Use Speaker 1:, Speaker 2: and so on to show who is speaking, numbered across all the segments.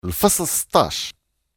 Speaker 1: الفصل 16.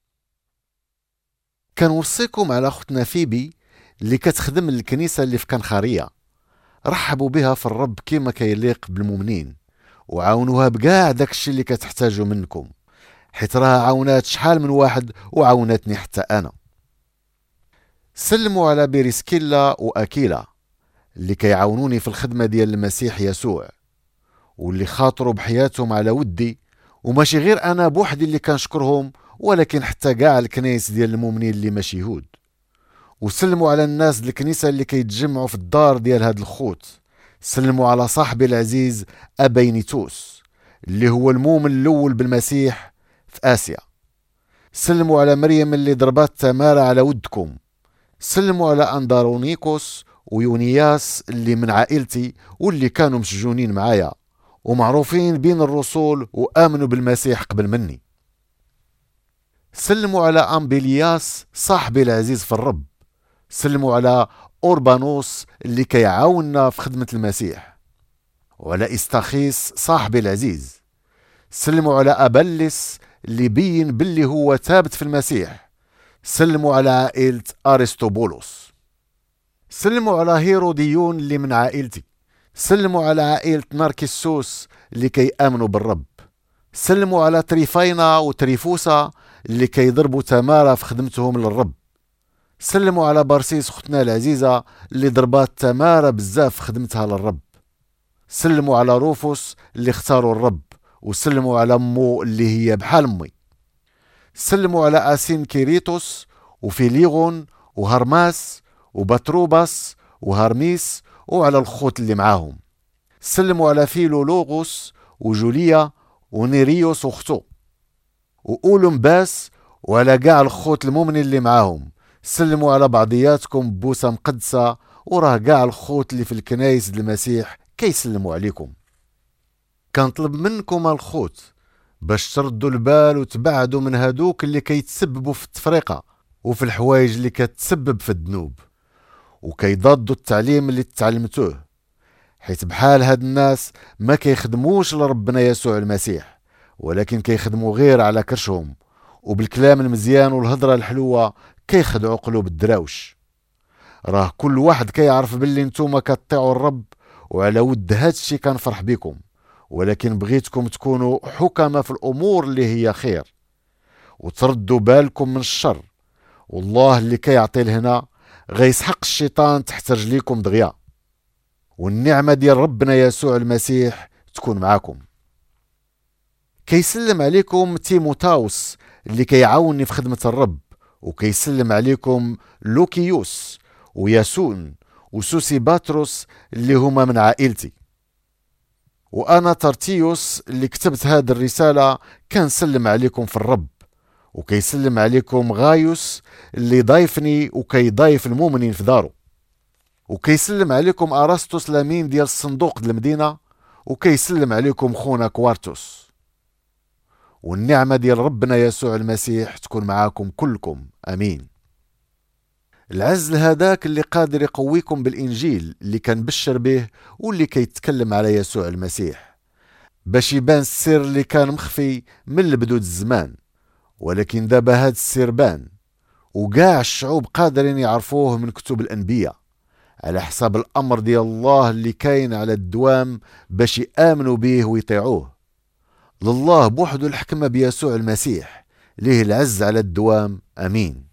Speaker 1: كنوصيكم على اختنا فيبي اللي كتخدم الكنيسة اللي في كنخارية. رحبوا بها في الرب كما كيليق بالمؤمنين، وعاونوها بكاع داكشي اللي كتحتاجو منكم، حيت راها عاونات شحال من واحد وعاونتني حتى انا. سلموا على بيريسكيلا واكيلا اللي كيعاونوني في الخدمة ديال المسيح يسوع، واللي خاطروا بحياتهم على ودي، وماشي غير انا بوحدي اللي كنشكرهم، ولكن حتى كاع الكنايس ديال المؤمنين اللي ماشي يهود. وسلموا على الناس ديال الكنيسة اللي كيتجمعوا في الدار ديال هاد الخوت. سلموا على صاحبي العزيز أبينيتوس اللي هو المؤمن الأول بالمسيح في آسيا. سلموا على مريم اللي ضربات تمارة على ودكم. سلموا على أندرونيكوس ويونياس اللي من عائلتي واللي كانوا مسجونين معايا ومعروفين بين الرسول وآمنوا بالمسيح قبل مني. سلموا على أمبيلياس صاحبي العزيز في الرب. سلموا على أوربانوس اللي كيعاوننا في خدمة المسيح، وعلى إستاخيس صاحبي العزيز. سلموا على أبلس اللي بين باللي هو ثابت في المسيح. سلموا على عائلة أرسطوبولوس. سلموا على هيروديون اللي من عائلتي. سلموا على عائلة ناركيسوس اللي كيآمنوا بالرب. سلموا على تريفينا وتريفوسا اللي كيضربوا تمارة في خدمتهم للرب. سلموا على بارسيس اختنا العزيزة اللي ضربات تمارة بزاف في خدمتها للرب. سلموا على روفوس اللي اختاروا الرب، وسلموا على امو اللي هي بحال امي. سلموا على اسين كيريتوس وفيليغون وهرماس وباتروباس وهرميس، وعلى الخوت اللي معاهم. سلموا على فيلولوغوس وجوليا ونيريوس اختو وأولمباس، وعلى كاع الخوت المؤمنين اللي معاهم. سلموا على بعضياتكم بوسة مقدسة، وراه كاع الخوت اللي في الكنايس المسيح كيسلموا عليكم. كنطلب منكم الخوت باش تردوا البال وتبعدوا من هادوك اللي كيتسببوا في التفرقة وفي الحوايج اللي كتسبب في الذنوب، وكيضادوا التعليم اللي تعلمتوه، حيت بحال هاد الناس ما كيخدموش لربنا يسوع المسيح، ولكن كيخدموا غير على كرشهم، وبالكلام المزيان والهضرة الحلوة كيخدعوا قلوب الدراوش. راه كل واحد كيعرف باللي نتوما كتطيعوا الرب، وعلى ود هادشي كنفرح بكم، ولكن بغيتكم تكونوا حكمة في الأمور اللي هي خير، وتردوا بالكم من الشر. والله اللي كيعطي لهنا غيسحق الشيطان تحت رجليكم دغيا. والنعمة ديال ربنا يسوع المسيح تكون معاكم. كيسلم عليكم تيموتاوس اللي كيعاونني في خدمة الرب، وكيسلم عليكم لوكيوس وياسون وسوسي باتروس اللي هما من عائلتي. وأنا ترتيوس اللي كتبت هذه الرسالة كنسلم عليكم في الرب. وكيسلم عليكم غايوس اللي ضايفني وكيضايف المؤمنين في دارو. وكيسلم عليكم أرسطوس لامين ديال الصندوق ديال المدينة. وكيسلم عليكم خونا كوارتوس. والنعمة ديال ربنا يسوع المسيح تكون معاكم كلكم، أمين. العز هذاك اللي قادر يقويكم بالإنجيل اللي كان بشر به واللي كيتكلم على يسوع المسيح، باش يبان السر اللي كان مخفي من البدود الزمان، ولكن دابا هاد السر بان، وقاع الشعوب قادرين يعرفوه من كتب الأنبياء، على حساب الأمر ديال الله اللي كاين على الدوام باش يآمنوا به ويطيعوه. لله بوحده الحكمة بيسوع المسيح، ليه العز على الدوام، أمين.